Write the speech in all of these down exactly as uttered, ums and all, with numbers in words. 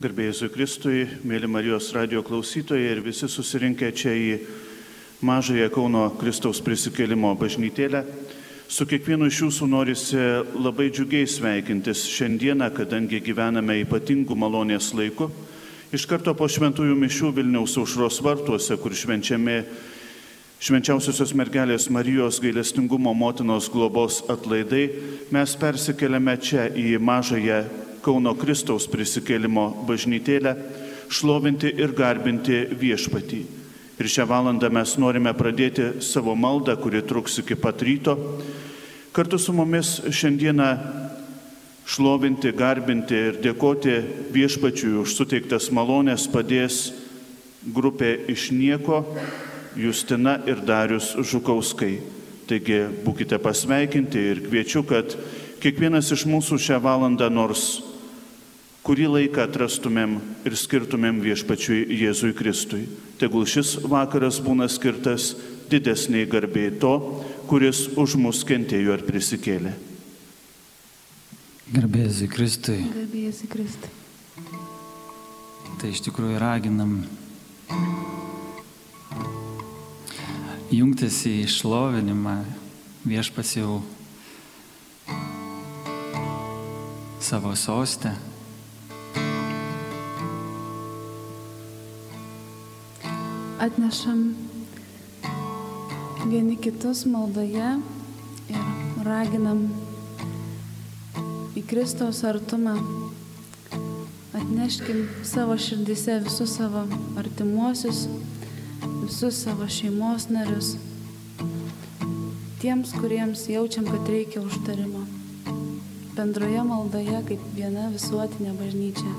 Garbė Jėzui Kristui, mėly Marijos radijo klausytojai ir visi susirinkę čia į mažąją Kauno Kristaus prisikėlimo bažnytėlę. Su kiekvienu iš jūsų norisi labai džiugiai sveikintis šiandieną, kadangi gyvename ypatingų malonės laiku. Iš karto po šventųjų mišių Vilniaus Aušros vartuose, kur švenčiami Švenčiausiosios mergelės Marijos gailestingumo motinos globos atlaidai, mes persikeliame čia į mažąją Kauno Kristaus prisikėlimo bažnytėlę, šlovinti ir garbinti viešpatį. Ir šią valandą mes norime pradėti savo maldą, kuri truks iki pat ryto. Kartu su mumis šiandieną šlovinti, garbinti ir dėkoti viešpačiui už suteiktas malonės padės grupė Iš nieko, Justina ir Darius Žukauskai. Taigi būkite pasveikinti ir kviečiu, kad kiekvienas iš mūsų šią valandą nors kurį laiką atrastumėm ir skirtumėm viešpačiui Jėzui Kristui. Tegul šis vakaras būna skirtas didesniai garbei to, kuris už mus kentėjo ir prisikėlė. Garbė Jėzui Kristui. Garbė Jėzui Kristui. Tai iš tikrųjų raginam jungtis į šlovinimą. Viešpats jau savo soste. Atnešam vieni kitus maldoje ir raginam į Kristaus artumą. Atneškim savo širdyse visus savo artimuosius, visus savo šeimos narius, tiems, kuriems jaučiam, kad reikia užtarimo. Bendroje maldoje kaip viena visuotinė bažnyčia.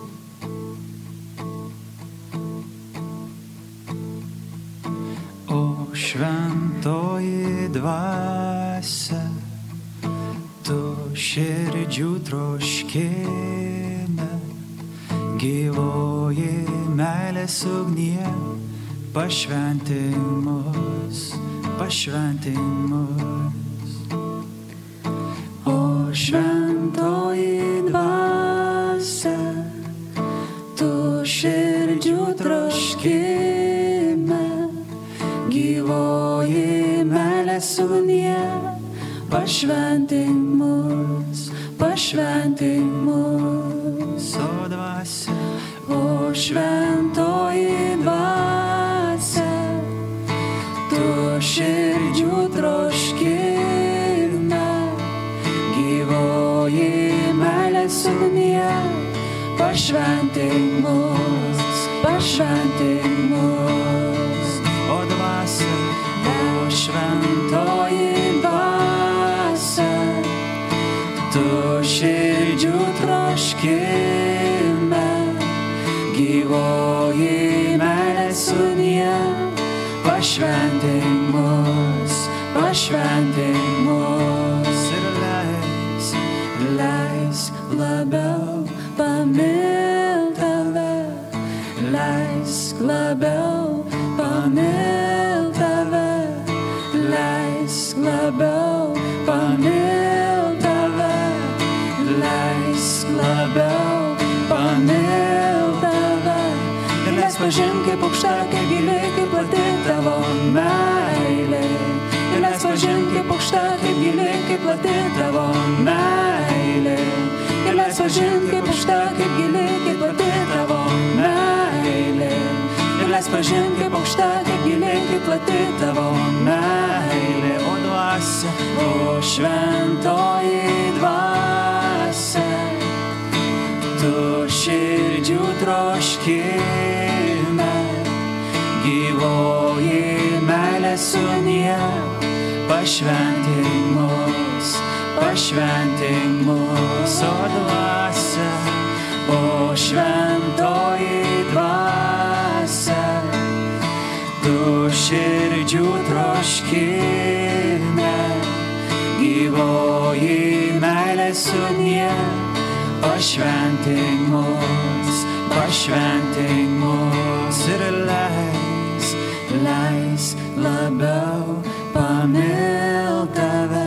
Šventoji dvasia, tu širdžių troškime, gyvoji meilės ugnie, pašventik mus, pašventik mus. O šventoji dvasia, tu širdžių troškime, gyvoji meilės ugnie, pašventik mus, pašventik mus. O dvasia, o šventoji dvasia, tu širdžių troškime, gyvoji meilės ugnie, pašventik mus, pašventik mus. O dvasia, o šventoji dvasia, tu širdžių troškime, gyvoji meilės ugnie, pašventik mus, pašventik mus. Ir leis, leis labiau pamilt tave, leisk labiau pamilt tave, leisk labiau pamilt tave, leisk labiau pamilt tave. Ir leisk pažint, kaip aukšta, kaip gili, kaip plati tavo meilė. Ir leisk pažint, kaip aukšta, kaip gili, kaip plati tavo meilė. Ir leisk pažint, kaip aukšta, kaip gili, kaip plati tavo meilė. Ir leisk pažint, kaip aukšta, kaip gili, kaip plati tavo meilė. O dvasia, o šventoji dvasia, tu širdžių troškime, gyvoji meilės ugnie, pašventik mus, pašventik mus. O dvasia, o šventoji dvasia, tu širdžių troškime, gyvoji meilės ugnie, pašventik mus, pašventik mus. Ir leis, leis labiau pamilt tave,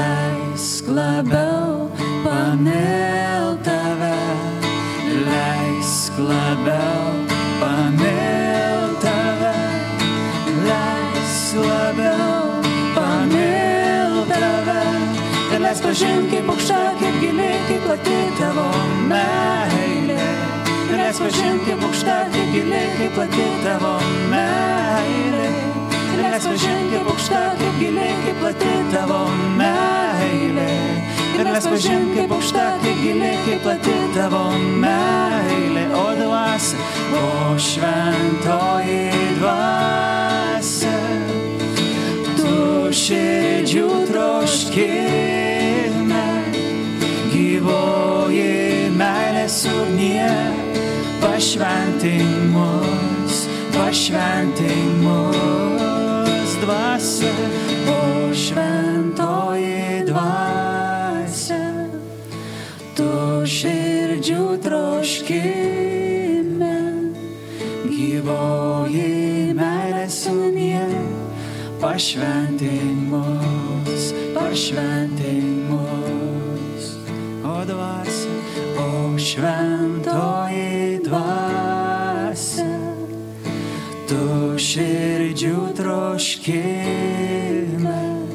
leisk labiau pamilt tave, leisk labiau pamilt tave, leisk labiau pamilt tave, ir leisk pažint, kaip aukšta, kaip gili, kaip plati tavo meilė. Ir leisk pažint, kaip aukšta, kaip gili, kaip plati tavo meilė. Ir leisk pažint, kaip aukšta, kaip gili, kaip plati tavo meilė. Ir leisk pažint, kaip aukšta, kaip gili, kaip plati tavo meilė. O dvasia, o šventoji dvasia, tu širdžių troškime, gyvoji meilės ugnie, pašventink mus, pašventink mus, dvasia, o šventoji dvasia, tu širdžių troškime, gyvoji meilės ugnie, pašventink mus, pašventink mus, o dvasia, o šventoji dvasia, tu širdžių troškime,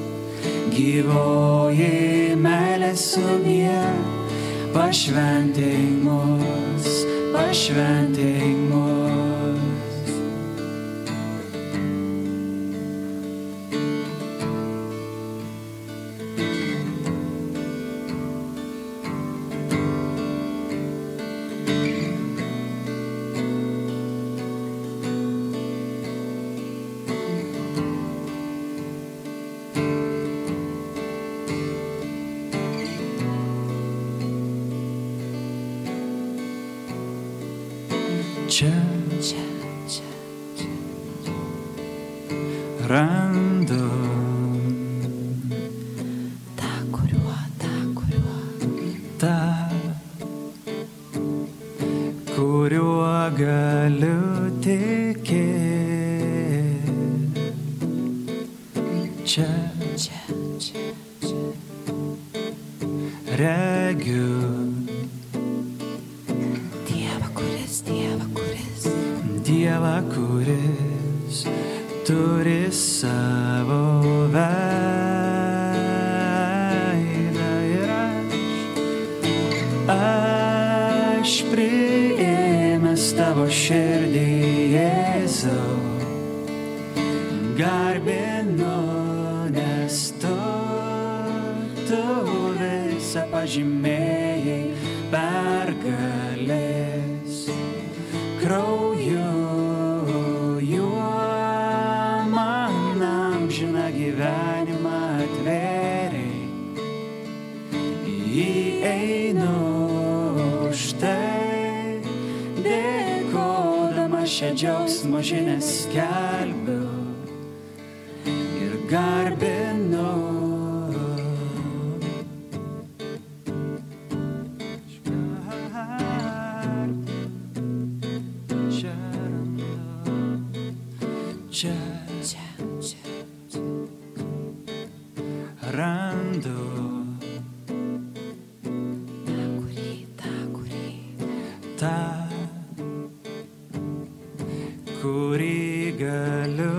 gyvoji meilės ugnie, pašventink mus, pašventink mus. Čia, čia, čia, čia, randu tą, kuriuo, tą, kuriuo, tą, kuriuo galiu tikėti. Čia, čia, čia, čia, regiu Dievą, kuris turi savo veidą, ir aš, aš priėmęs tavo širdį, Jėzau, garbinu, nes tu, tu visą pažymėjai pergalės krauju. Gyvenimą atvėrei, įeinu už tai, dėkodama šią džiaugsmo žinią skelbiu ir garbinu. Čia randu, čia, čia, čia. Randu tą, kurį, tą, kurį, tą, kurį galiu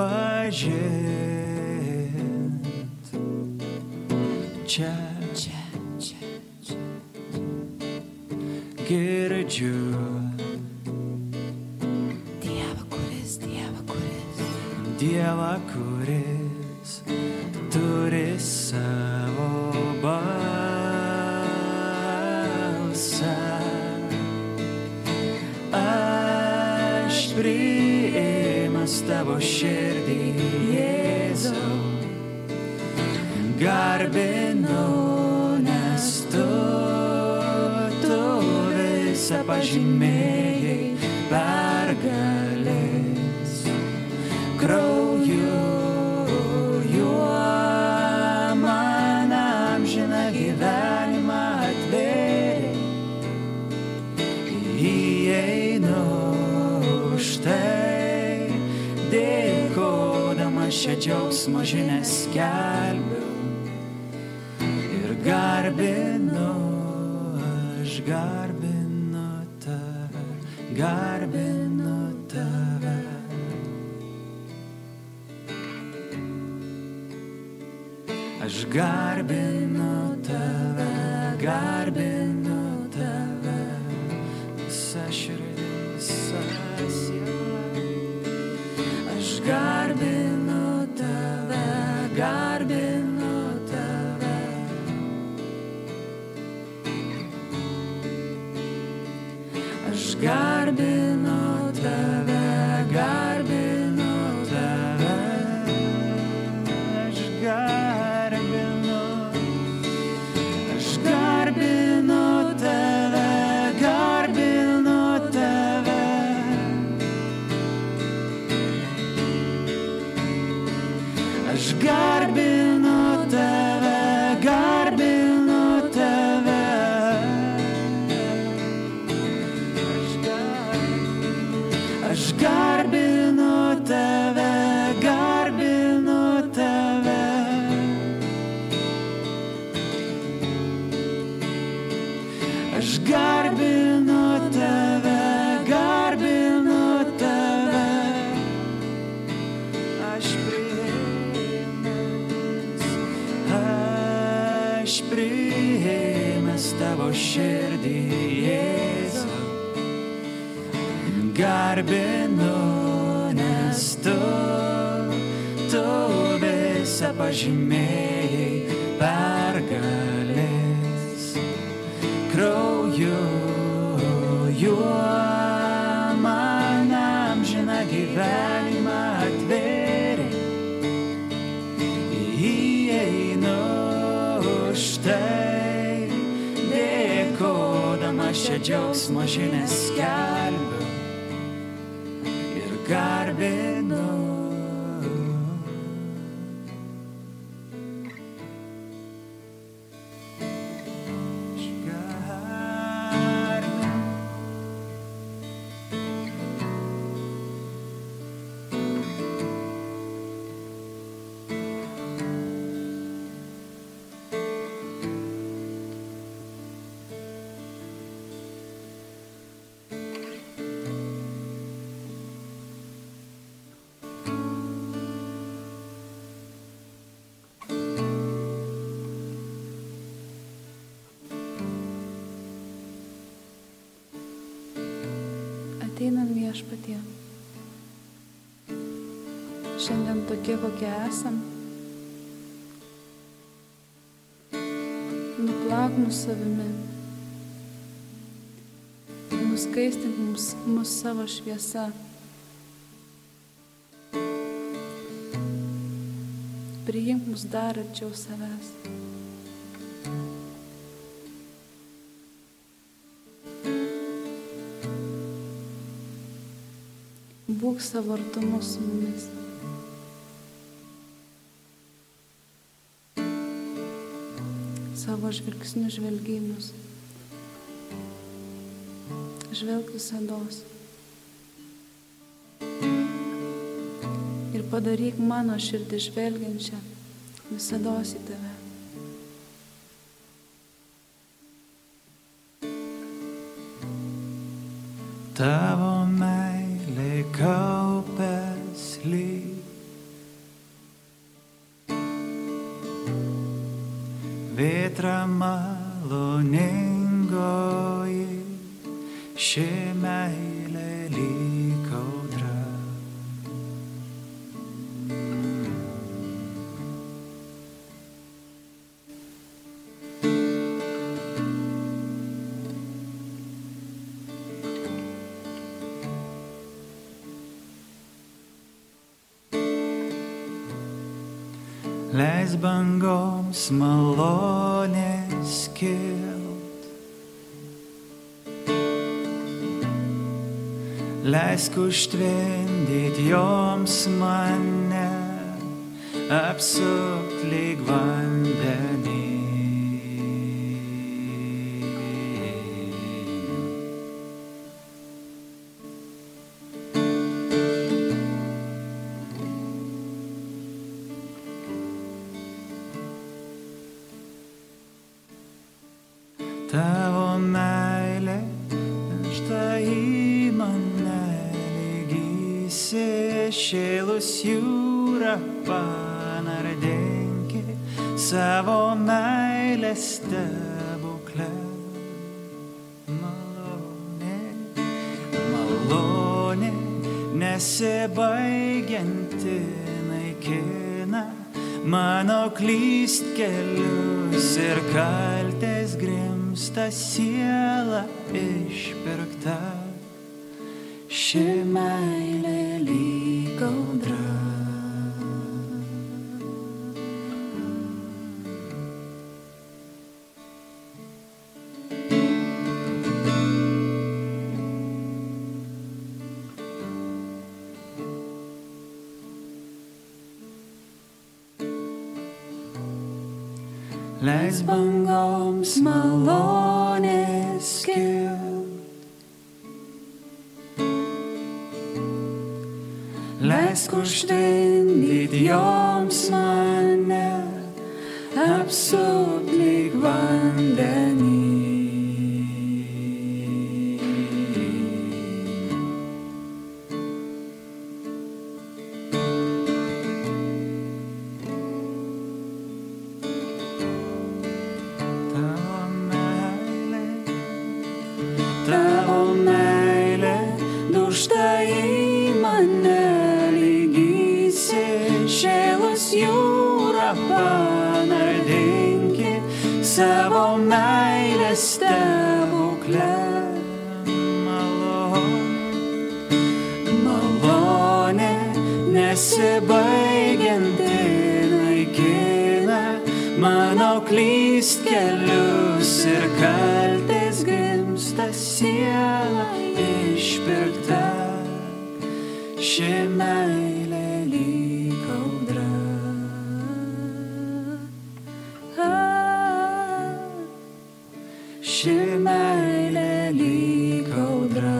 pažint. Čia, čia, čia, čia, girdžiu Dievą, kuris, Dievą, kuris, Dievą, kuris turi savo balsą. Aš priėmęs tavo širdį, Jėzau, garbinu, nes tu, tu visą pažymėjai pergalės krauju. Gyvenimą atvėrei, įeinu už tai, dėkodama šią džiaugsmo žinią skelbiu ir garbinu, aš garbinu tave, garbinu tave. Aš garbinu tave, garbinu tave, visa širdis, visa siela. Aš garbinu tave, garbinu tave. Aš garbinu tave, garbinu tave. Aš garbinu, aš garbinu tave, garbinu tave. Aš garbinu tave, garbinu tave. Aš garbinu tave, garbinu tave. Aš garbinu tave, garbinu tave. Aš priėmęs, aš priėmęs tavo širdį, Jėzau. Garbinu, nes tu, tu visą pažymėjai pergalės. Krauju, juo man amžiną gyvenimą atvėrė. Įeinu štai, dėkodama šią džiaugsmo žinią skelbiu. Garbinu. Aš garbinu. Ateinam Viešpatie. Šiandien tokie, kokie esam. Nuplauk mus savimi. Nuskaistink mus, mus savo šviesa. Priimk mus dar arčiau savęs. Būk savo artumu su mumis. Savo žvilgsniu žvelgi į mus. Žvelk visados. Ir padaryk mano širdį žvelgiančią visados į tave. Tavo meilė kaupės lyg. Vėtra maloningoji, ši meilė lyg audra. Leis bangoms malonės kilt, leisk užtvindyt joms mane, apsupt lyg vandenį. Tavo meilė, štai mane lygysi, šėlus jūra panardinki savo meilės stebuklę. Malonė, malonė, nesibaigianti naikina mano klystkelius ir kaltės grimsta siela išpirkta. Ši meilė lyg audra. Leis bangoms malonės kilt, leisk užtvindyt joms mane, apsupt lyg vandenį. Tavo meilė dužta į mane lygysi, šėlus jūra panardinki savo meilės stebuklę. Malonė, malonė, nesibaigianti naikina mano klystkelius ir kaltės grimsta siela išpirkta. Ši meilė lyg audra. Ši meilė lyg audra.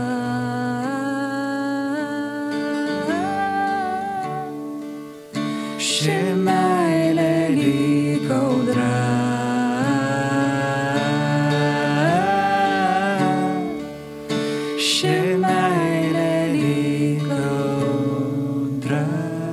Ši meilė lyg audra. Ši meilė lyg audra.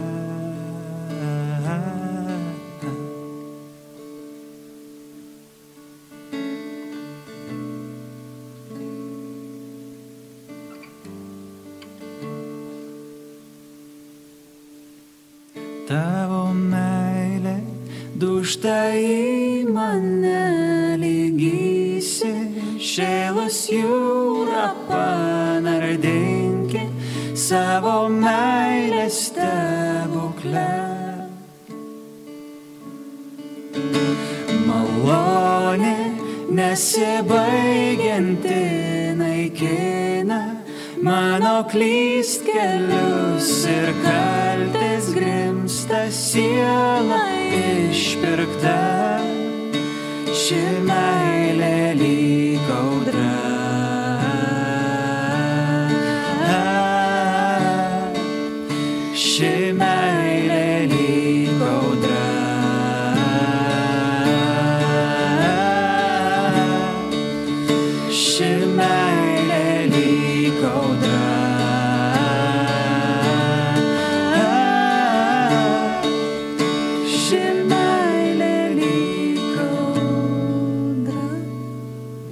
Tavo meilė dužta į mane lygysi, šėlus jūra panardinki savo meilės stebuklę. Malonė nesibaigianti naikina mano klystkelius ir kaltės grimsta siela išpirkta. Ši meilė lyg audra. Ši meilė lyg audra. Ši meilė lyg audra. Ši meilė lyg audra.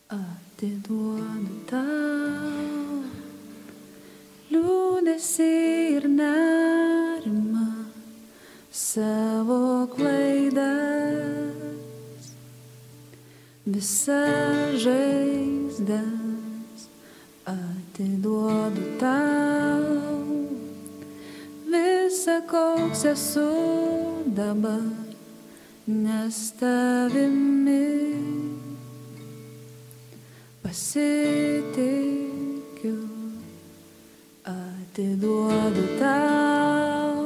atiduodu tau liūdesį ir nerimą, savo klaidas, visas žaizdas atiduodu tau, visa koks esu dabar, nes tavimi pasitikiu, atiduodu tau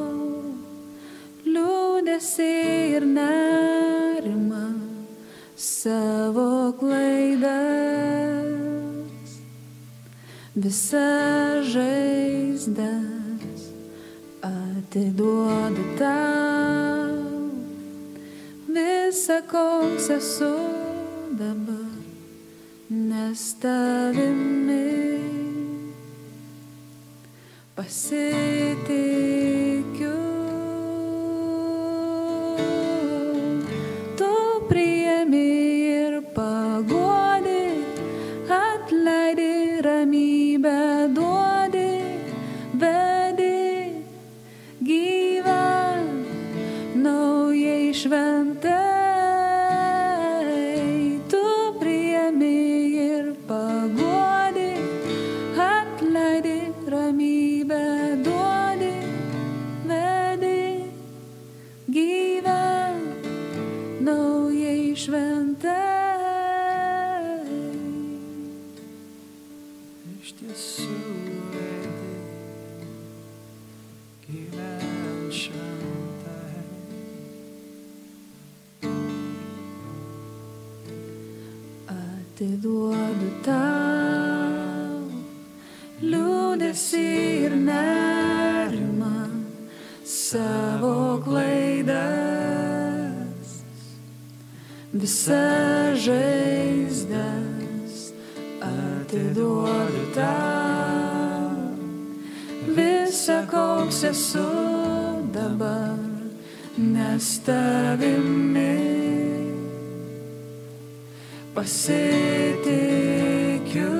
liūdesį ir nerimą, savo klaidas, visas žaizdas atiduodu tau, visa koks esu dabar, nes tavimi pasitikiu. Tu priėmi ir paguodi, atleidi, ramybę duodi, vedi gyvą naujai šventai. Tu priėmi ir paguodi, atleidi, ramybę duodi, vedi gyvą naujai šventai. Iš tiesų vedi gyvent šventai. Atiduodu tau liūdesį ir nerimą, savo klaidas, visas žaizdas atiduodu tau, visa koks esu dabar, nes tavimi pasitikiu.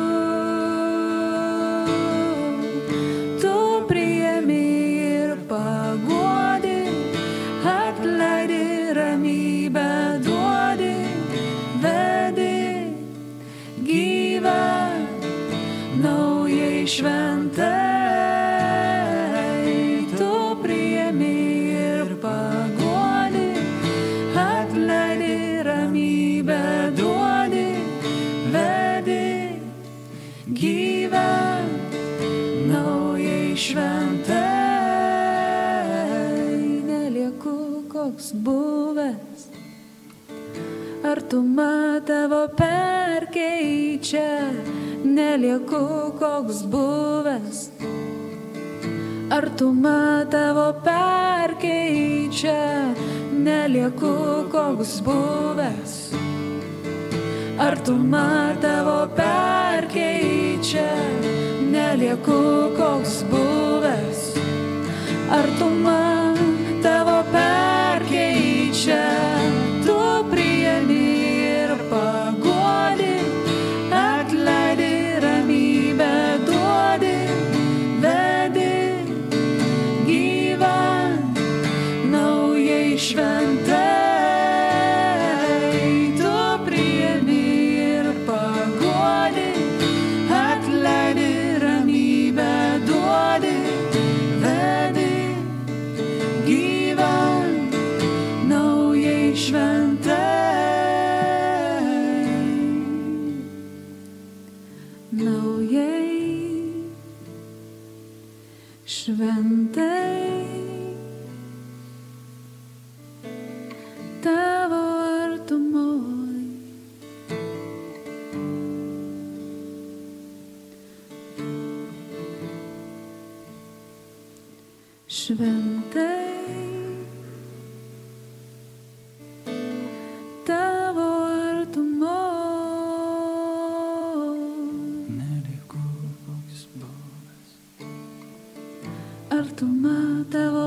Tu priėmi ir paguodi, atleidi, ramybę duodi, vedi gyvą naujai šventai. Tu priėmi ir paguodi, atleidi, ramybę duodi, vedi gyvą naujai šventai. Nelieku koks buvęs, artuma tavo perkeičia. Nelieku koks buvęs, artuma tavo perkeičia. Nelieku koks buvęs, artuma tavo perkeičia. Nelieku koks buvęs, artuma tavo perkeičia. Tu priėmi ir paguodi, atleidi, ramybę duodi, vedi gyvą naujai šventai. Tu priėmi ir paguodi, atleidi, ramybę duodi, vedi gyvą naujai šventai. Naujai šventai. Tavo artumoj šventai, tavo artumoj. Nelieku koks buvęs, Artuma tavo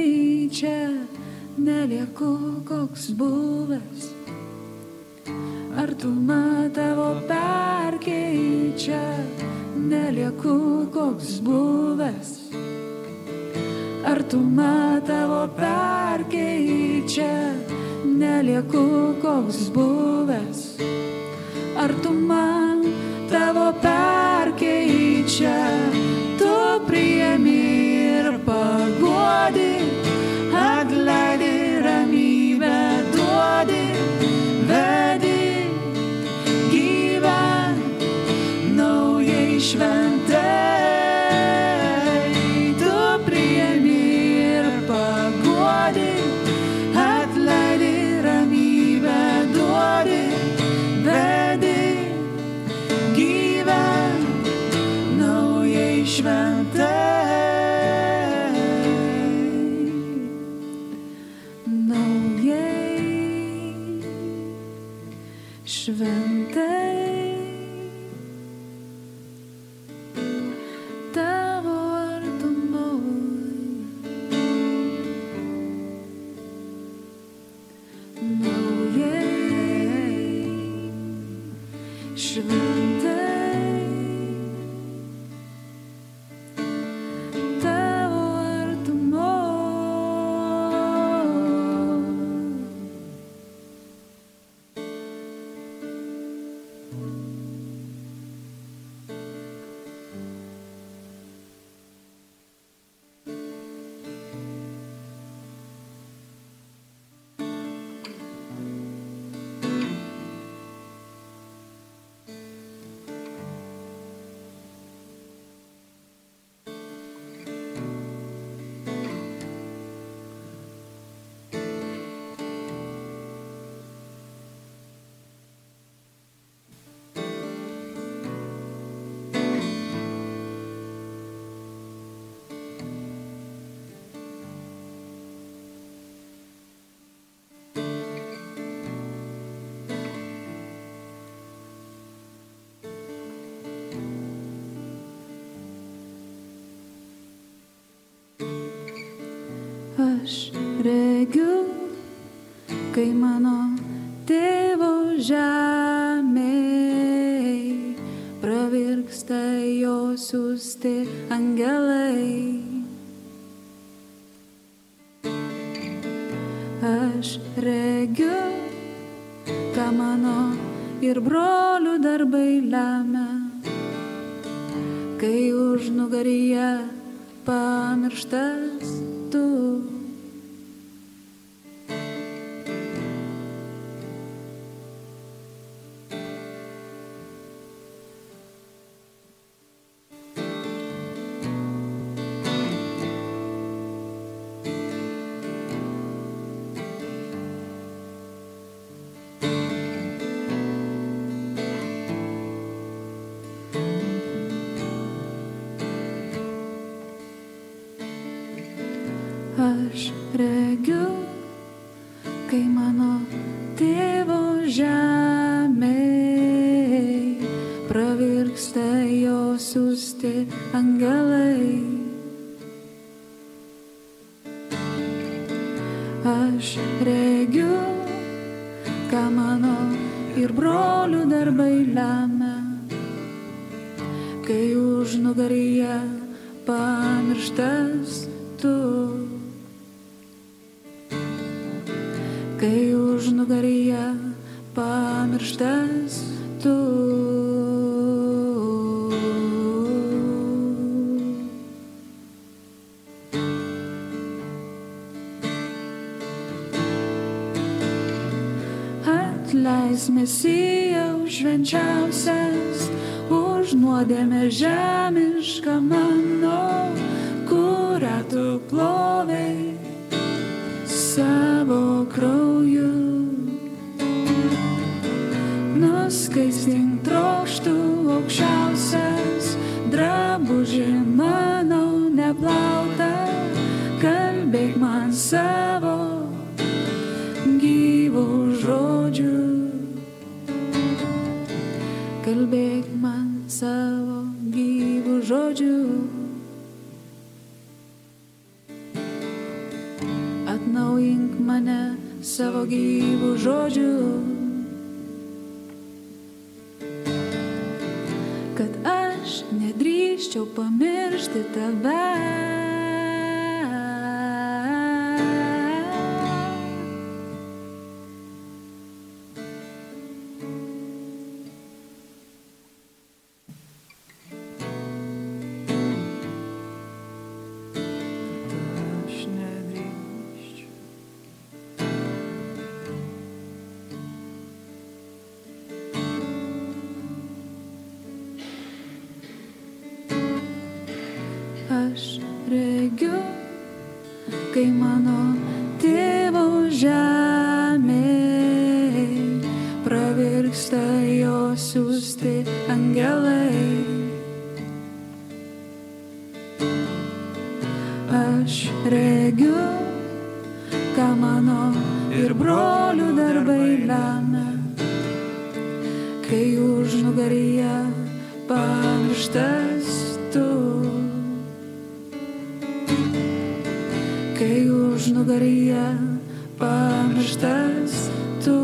perkeičia. Nelieku koks buvęs, artuma tavo perkeičia, nelieku koks buvęs. Artuma tavo perkeičia, nelieku koks buvęs. Artuma tavo perkeičia, tu priemi ir paguodi, atleidi, ramybę duodi, vedi, gyven, naujai šventai. Tu priemi ir paguodi, atleidi, ramybę duodi, vedi, gyven, naujai šventai. Šventai tavo artumoj, naujai šventai tavo artumoj. Aš regiu, kai mano tėvo žemėj pravirksta jo siųsti angelai. Aš regiu, ką mano ir brolių darbai lemia, kai užnugaryje pamirštas tu. Aš regiu, kai mano tėvo žemėj pravirksta jo siųsti angelai. Aš regiu, ką mano ir brolių darbai lemia, kai užnugaryje pamirštas tu. Kai užnugaryje pamirštas tu. Atleis Mesijau švenčiausias už nuodėmę žemišką mano, kurią tu plovei savo krauju. Nuskaistink trokštų aukščiausias drabužį mano neplautą, kalbėk man savo gyvų žodžių. Kalbėk man savo gyvų žodžių. Atnaujink mane savo gyvų žodžių. nedrįsčiau pamiršti tave. Aš regiu, kai mano tėvo žemėj pravirksta jo siųsti angelai. Aš regiu, ką mano ir brolių darbai lemia, kai užnugaryje pamirštas tu. Kai užnugaryje pamirštas tu.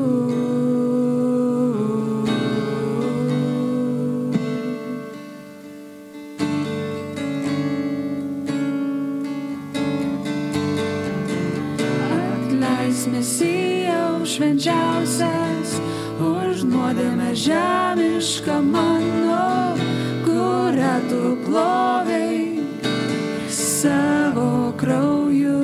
Atleisk Mesijau švenčiausias už nuodėmę žemišką mano, kurią tu plovei savo krauju.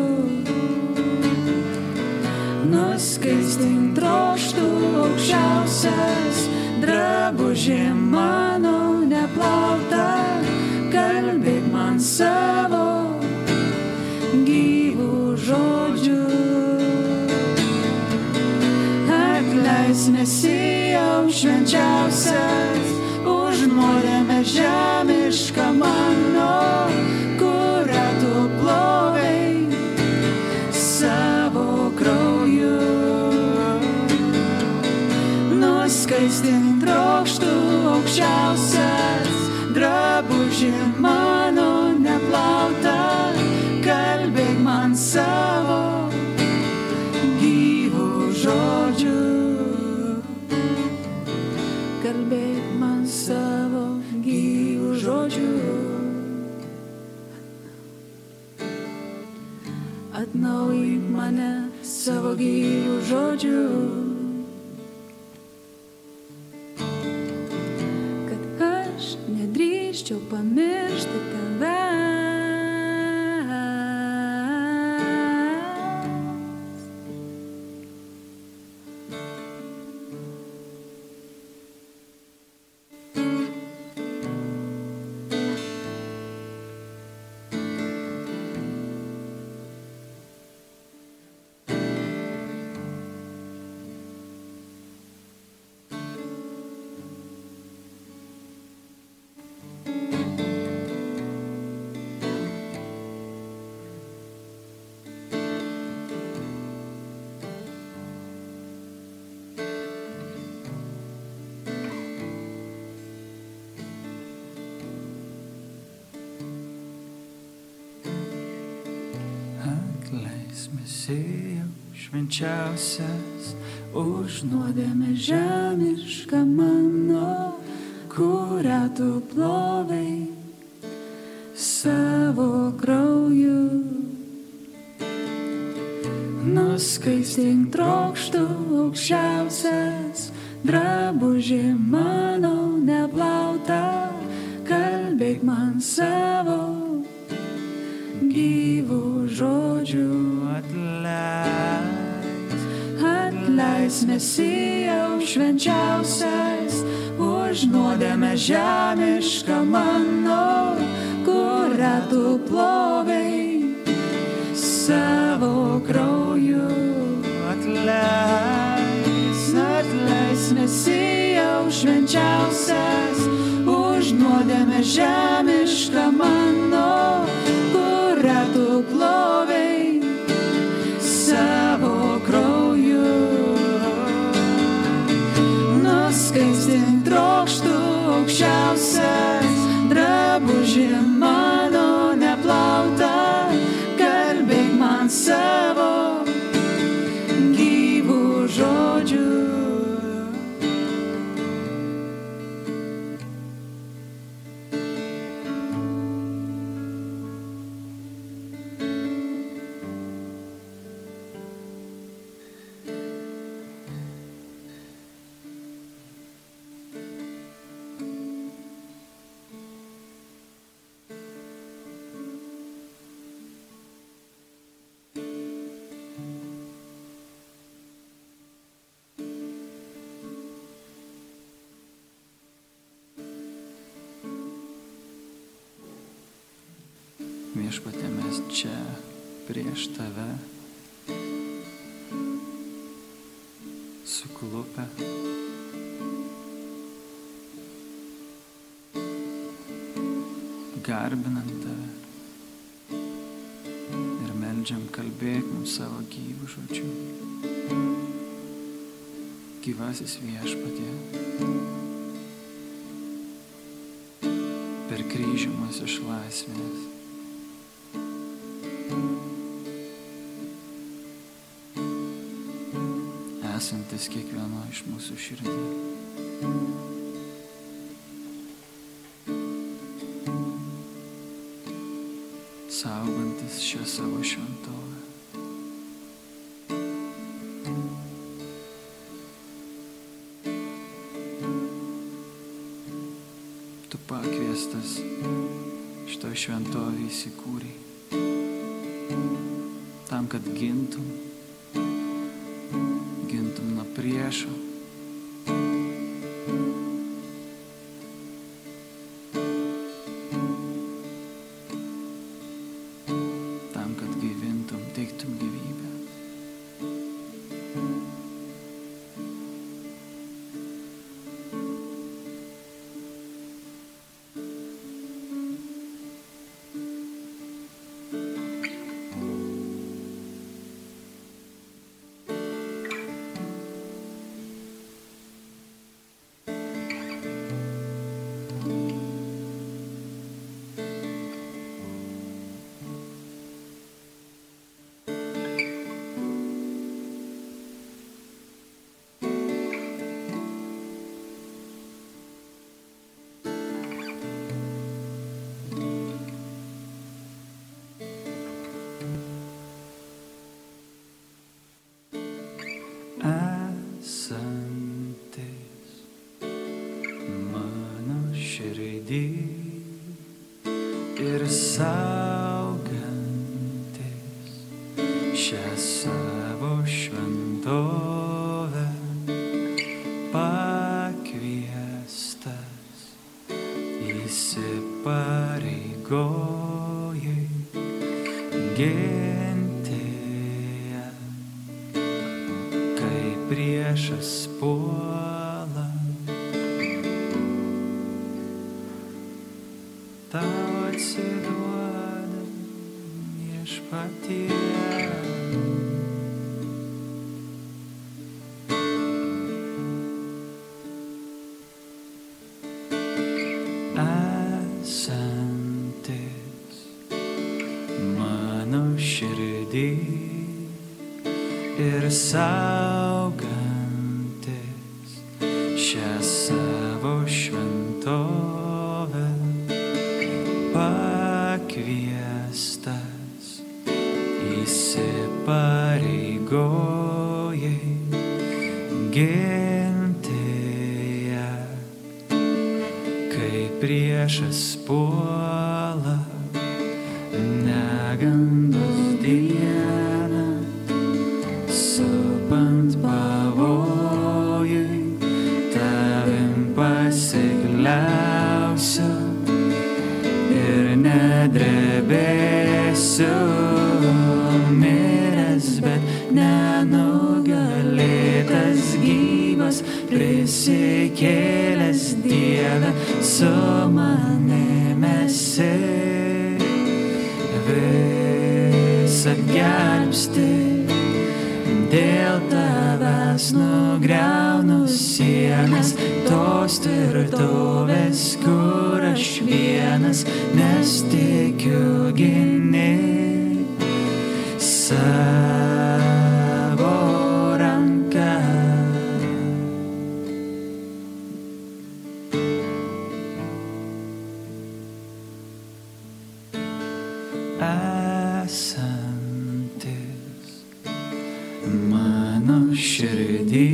Nuskaistink trokštų aukščiausias drabužį mano neplauta, kalbėk man savo gyvų žodžių. Atleisk Mesijau švenčiausias už nuodėmę žemišką mano, kurią tu plovei savo krauju. Nuskaistink trokštų aukščiausias drabužį mano neplauta, kalbėk man savo gyvų žodžių. Kalbėk man savo gyvų žodžių. Atnaujink mane savo gyvų žodžių, kad aš nedrįsčiau pamiršti tave. Mesijau švenčiausias už nuodėmę žemišką mano, kurią tu plovei savo krauju. Nuskaistink trokštų aukščiausias drabužį mano neplauta, kalbėk man savo gyvų žodžių. atleisk. Atleisk Mesijau švenčiausias už nuodėmę žemišką mano, kurią tu plovei savo krauju. Atleisk, atleisk Mesijau švenčiausias už nuodėmę žemišką mano, kurią tu plovei savo krauju. Nuskaistink trokštų aukščiausias drabužį mano neplauta, kalbėk man savo Viešpatie, mes čia prieš tave suklupę. Garbinant tave ir meldžiam, kalbėk mums savo gyvų žodžių. Gyvasis Viešpatie, per kryžių mus išlaisvės. Esantis kiekvieno iš mūsų širdį. Saugantis šią savo šventovę. Tu pakviestas šitoj šventovėj įsikūrei, tam, kad gintum, gintum nuo priešo, tam, kad gyvintum, teiktum gyvybę. Esantis mano širdį ir saugantis šią savo šventovę, pakviestas įsipareigojai gentėje, kai priešas puola. Tau atsiduoda Viešpatie. Esantis mano širdį ir saugantis šią savo šventovę, pakviestas įsipareigojai gentėje, kai priešas puola negandos dieną, supant pavojui, tavim pasikliausiu ir nedrebėsiu, miręs, bet nenugalėtas, gyvas, prisikėlęs Dieve, su manim esi, visą gelbsti. Dėl tavęs nugriaunu sienas, tos tvirtovės, kur aš vienas, nes tikiu gini savo ranką. Esantis mano širdį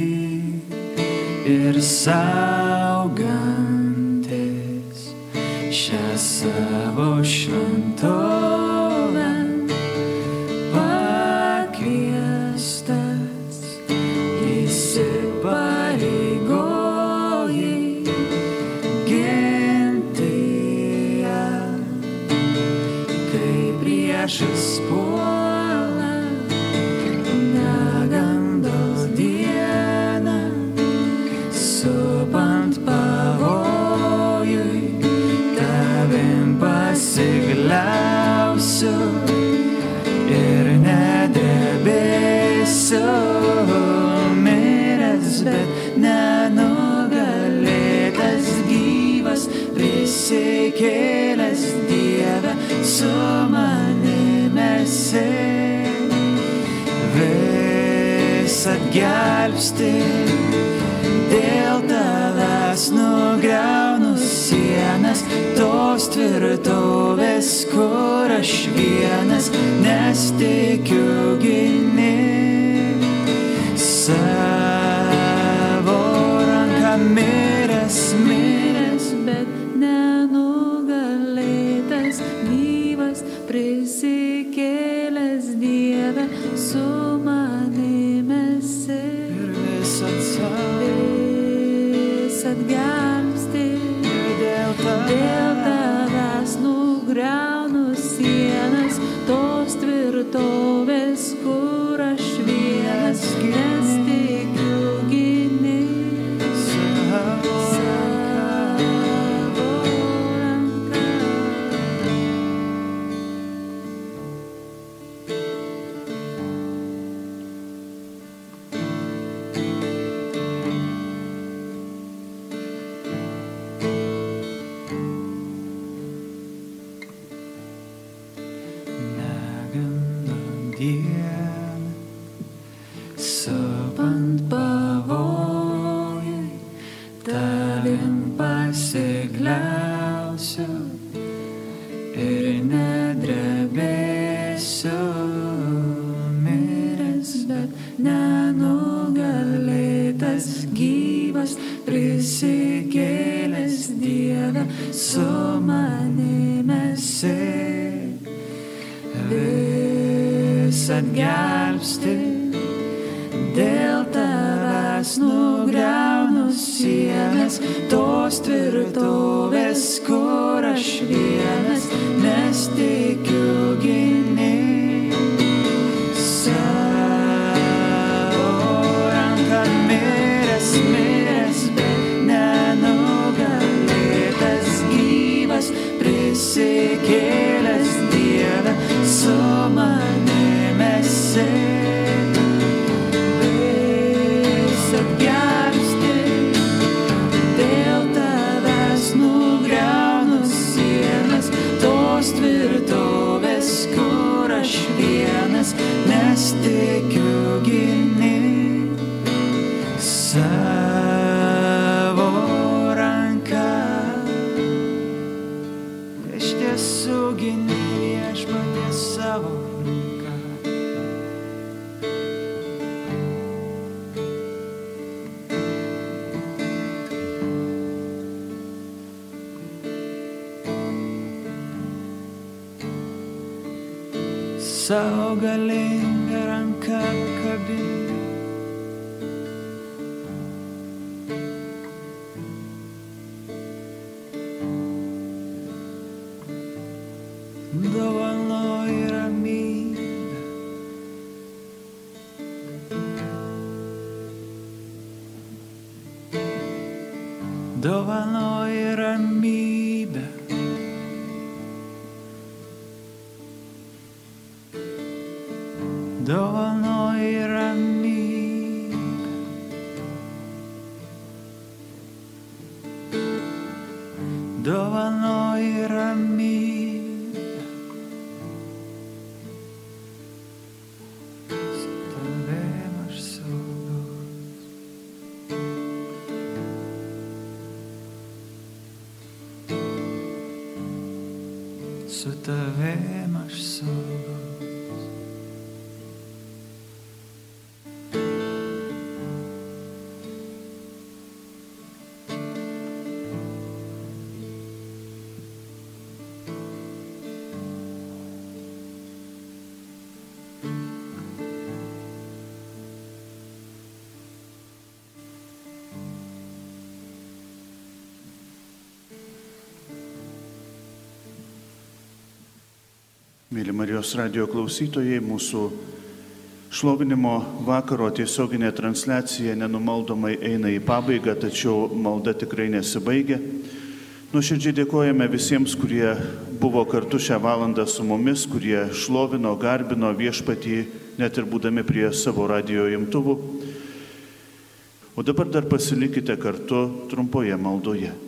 ir saugantis šią savo šventovę, pakviestas įsipareigojai gentėje, kai gelbsti, dėl tavęs nugriaunu sienas, tos tvirtovės, kur aš vienas, nes tikiu gini savo ranką miręs, miręs, bet nenugalėtas, gyvas, prisikėlęs Dieve, su manimi esi ir visat visat gelbsti, dėl tavęs nugriaunu sienas, tos tvirtovės, kur aš vienas, nes tikiu gini savo ranką. Dieną, supant pavojui, tavim pasikliausiu ir nedrebėsiu, miręs, bet nenugalėtas, gyvas, prisikėlęs Dieve, su manimi esi. Visat gelbsti, dėl tavęs nugriaunu sienas, tos tvirtovės, kur aš vienas, nes tikiu gini savo ranką, miręs, miręs, bet nenugalėtas, gyvas, prisikėlęs Dieve, su manimi esi. Visat gelbsti, dėl tavęs nugriaunu sienas, tos tvirtovės, kur aš vienas, nes tikiu gini savo ranką. Iš tiesų gini Viešpatie savo ranką. Savo galingą ranką apkabink. Dovanoji ramybę, dovanoji ramybę, dovanoji ramybę, dovanoji ramybę. Su tavim aš saugus. Mėly Marijos radijo klausytojai, mūsų šlovinimo vakaro tiesioginė transliacija nenumaldomai eina į pabaigą, tačiau malda tikrai nesibaigia. Nuoširdžiai dėkojame visiems, kurie buvo kartu šią valandą su mumis, kurie šlovino, garbino Viešpatį, net ir būdami prie savo radijo imtuvų. O dabar dar pasilikite kartu trumpoje maldoje.